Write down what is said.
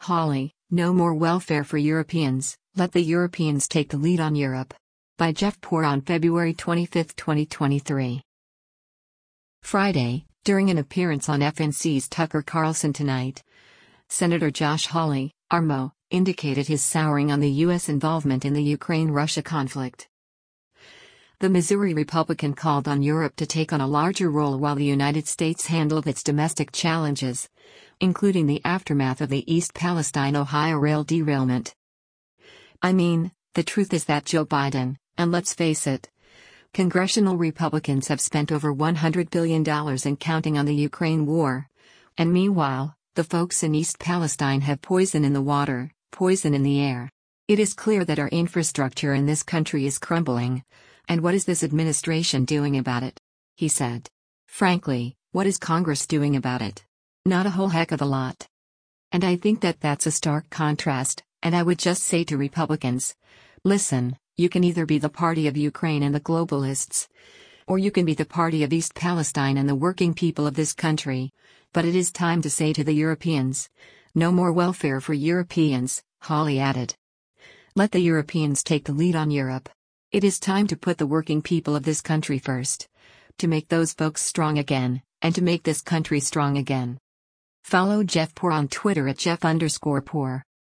Hawley, no more welfare for Europeans, let the Europeans take the lead on Europe. By Jeff Poor on February 25, 2023. Friday, during an appearance on FNC's Tucker Carlson Tonight, Senator Josh Hawley, RMO, indicated his souring on the U.S. involvement in the Ukraine-Russia conflict. The Missouri Republican called on Europe to take on a larger role while the United States handled its domestic challenges, including the aftermath of the East Palestine Ohio rail derailment. I mean, the truth is that Joe Biden, and let's face it, congressional Republicans have spent over $100 billion and counting on the Ukraine war. And meanwhile, the folks in East Palestine have poison in the water, poison in the air. It is clear that our infrastructure in this country is crumbling. And what is this administration doing about it? He said. Frankly, what is Congress doing about it? Not a whole heck of a lot. And I think that that's a stark contrast, and I would just say to Republicans, listen, you can either be the party of Ukraine and the globalists, or you can be the party of East Palestine and the working people of this country. But it is time to say to the Europeans, no more welfare for Europeans, Hawley added. Let the Europeans take the lead on Europe. It is time to put the working people of this country first. To make those folks strong again, and to make this country strong again. Follow Jeff Poor on Twitter at Jeff_Poor.